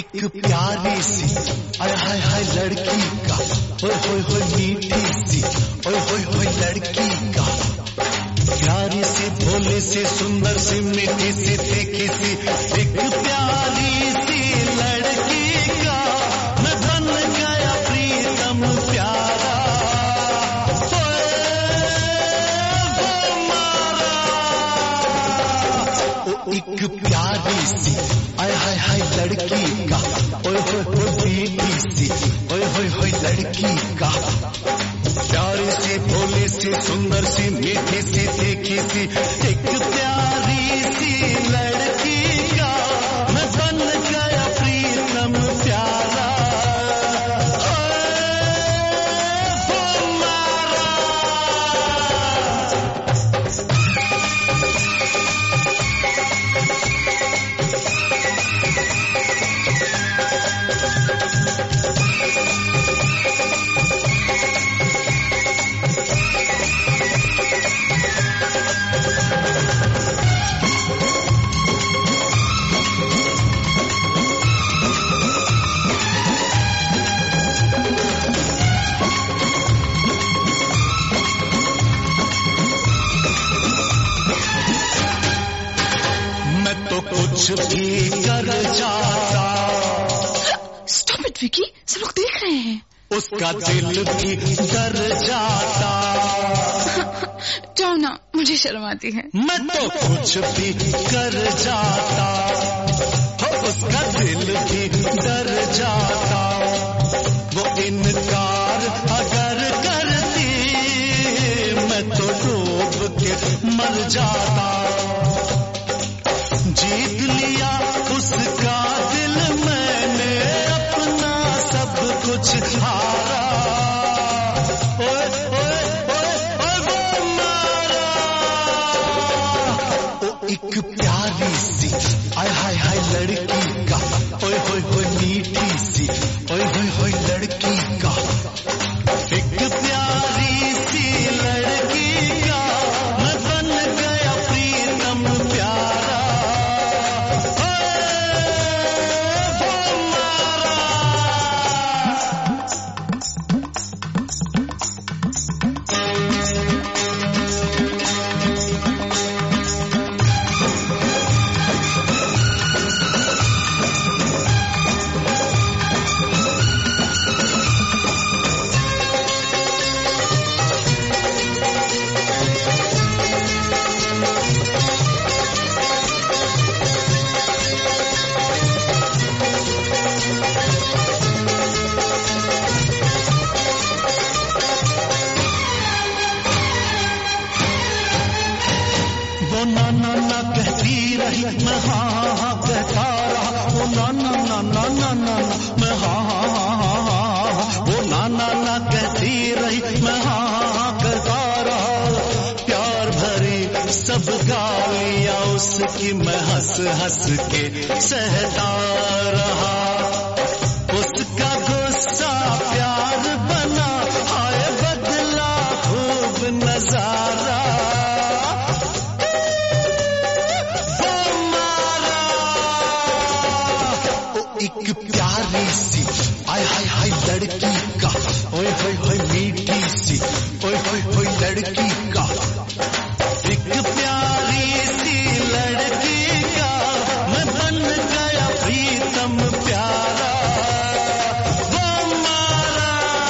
एक प्यारी सी आय हाय हाय लड़की का, ओए होए होए मीठी सी ओए होए होए लड़की का, प्यारी सी भोली सी सुंदर सी मीठी सी तीखी सी, एक प्यारी सी लड़की का मैं बन गया प्रीतम प्यारा, एक प्यारी सी आय हाय हाय लड़की का, ओए होए होए मीठी सी ओए होए होए लड़की का, प्यारी सी भोली सी सुंदर सी मीठी सी तीखी सी, एक प्यारी सी लड़की का मैं बन गया प्रीतम प्यारा, कुछ भी कर जाता। Stop it, विकी, सब लोग देख रहे हैं। उसका दिल भी डर जाता। जाओ ना, मुझे शर्म आती है। मैं तो कुछ भी कर जाता, उसका दिल भी डर जाता, वो इनकार अगर करती मैं तो डूब के मर जाता। जीत लिया उसका दिल मैंने, अपना सब कुछ हारा, ओए ओए ओए ओए वो मारा। ओ एक प्यारी सी आय हाय हाय लड़की का, ओए होए होए मीठी सी ओए होए होए लड़की का, एक प्यारी सी लड़की का मैं बन गया प्रीतम प्यारा। वो ना ना ना कहती रही, मैं हाँ हाँ कहता रहा, वो ना ना ना ना ना ना मैं हाँ हाँ हाँ हाँ, वो ना ना ना कहती रही, मैं हाँ हाँ कहता रहा, प्यार भरी सब गालियाँ उसकी मैं हंस हंस के सहता रहा, उसका गुस्सा प्यार बना, आए बदला खूब नजारा। एक प्यारी सी आय हाय हाय लड़की का, ओए होए होए मीठी सी ओए होए होए लड़की का, एक प्यारी सी लड़की का मैं बन गया प्रीतम प्यारा। वो मारा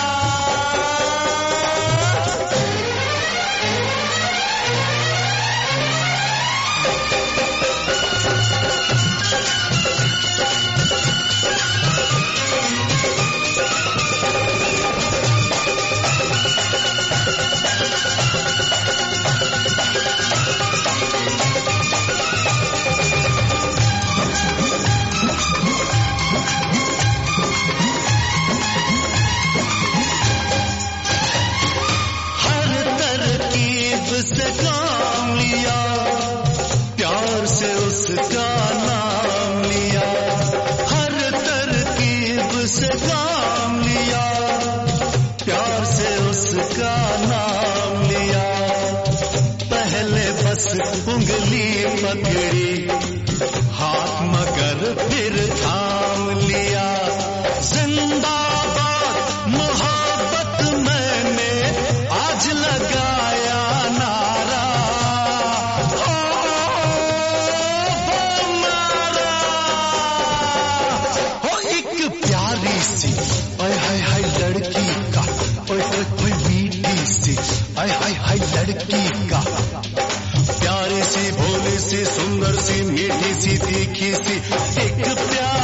से काम लिया, प्यार से उसका नाम लिया, हर तरकीब से काम लिया, प्यार से उसका नाम लिया, पहले बस उंगली पकड़ी हाथ मगर फिर थाम लिया। जिंदाबाद मोहब्बत मैंने आज लगाया नारा, वो नारा। हो एक प्यारी सी ओए हाय हाय लड़की का, ओए ओए ओए मीठी सी हाय हाय हाय लड़की का, प्यारी सी भोली सी सुंदर सी मीठी सी तीखी सी एक प्यारी